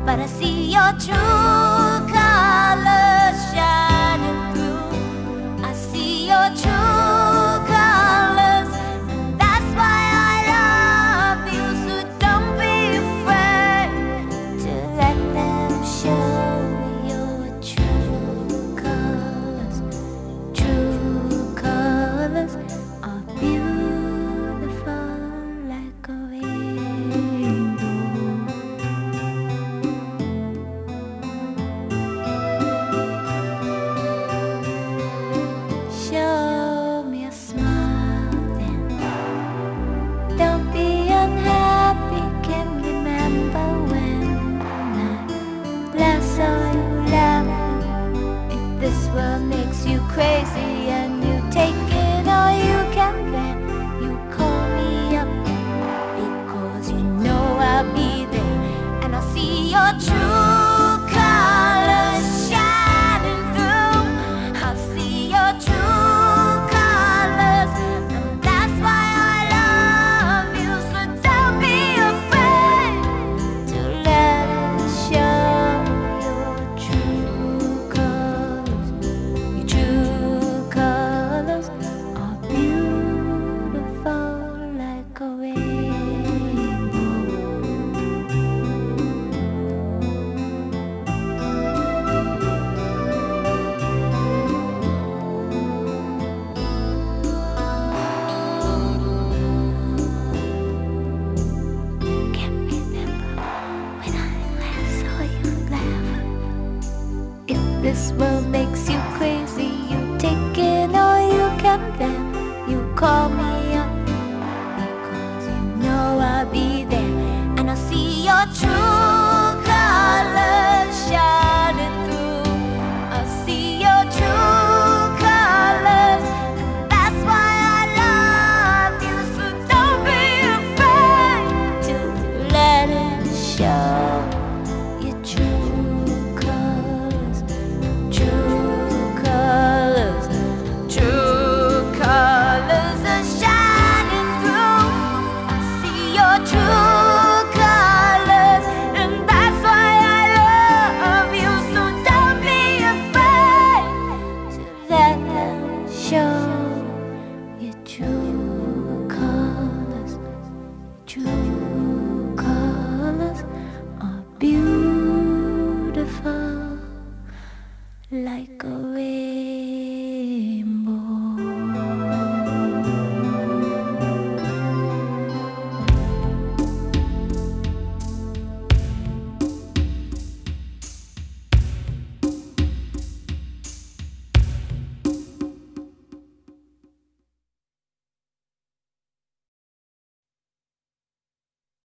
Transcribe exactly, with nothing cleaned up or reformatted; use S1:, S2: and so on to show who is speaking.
S1: but I see your true colors shining through. I see your true colors, and that's why I love you. So don't be afraid to let them show your true colors. True colors are beautiful like a rainbow. Show me a smile then. Don't be unhappy. Can remember when I last saw you laughing. If this world makes you crazy and you take it all you can, then you call me up, because you know I'll be there, and I'll see your true colors shining through. I'll see your true colors, and that's why I love you. So don't be afraid to let it show your true colors. Your true colors are beautiful like a rainbow. Can't remember when I last saw you laugh. If this world makes you crazy, you take it all you can, then you call me up, because you know I'll be there, and I'll see your true colors shining through. I'll see your true colors, and that's why I love you. So don't be afraid to let it show your true colors. True colors, true colors are shining through. I see your true colors, and that's why I love you. So don't be afraid to let them show your true colors. True colors are beautiful like a